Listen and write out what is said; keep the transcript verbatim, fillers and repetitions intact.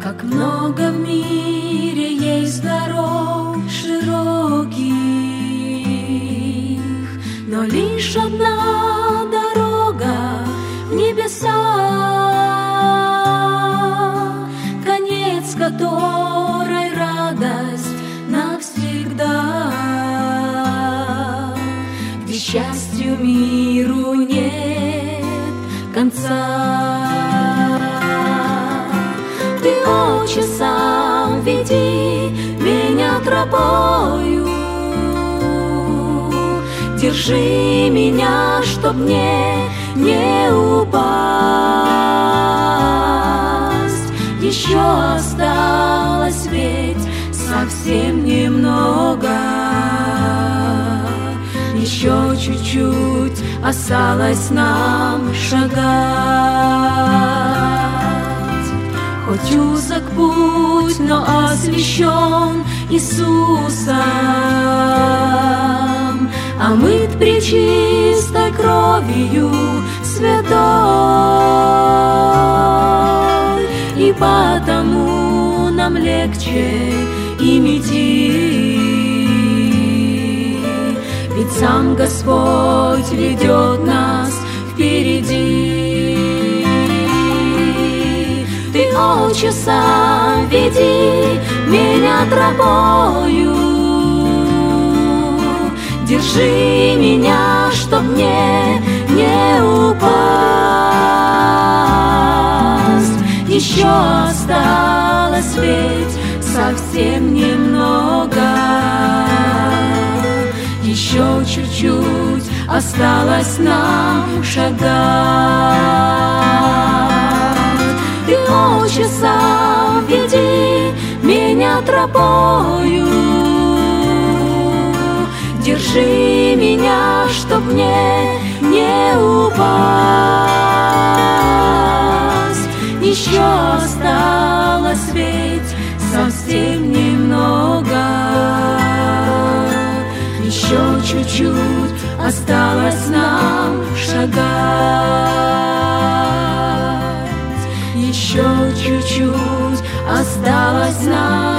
Как много в мире есть дорог широких, но лишь одна дорога в небеса, конец которой радость навсегда, где счастью миру нет конца. Ты, Отче, сам веди меня тропою, держи меня, чтоб мне не упасть. Еще осталось ведь совсем немного, еще чуть-чуть осталось нам шагать. Хоть узок путь, но освящен Иисусом, омыт пречистой кровью святой, и потому нам легче им идти, ведь сам Господь ведет нас впереди. Ты, Отче, сам веди меня тропою, держи меня, чтоб мне не упасть. Еще осталось ведь совсем немного, еще чуть-чуть осталось нам шагать. Ты, Отче, сам веди меня тропою, держи меня, чтоб мне не упасть. Еще осталось ведь совсем немного, еще чуть-чуть осталось нам шагать, еще чуть-чуть осталось нам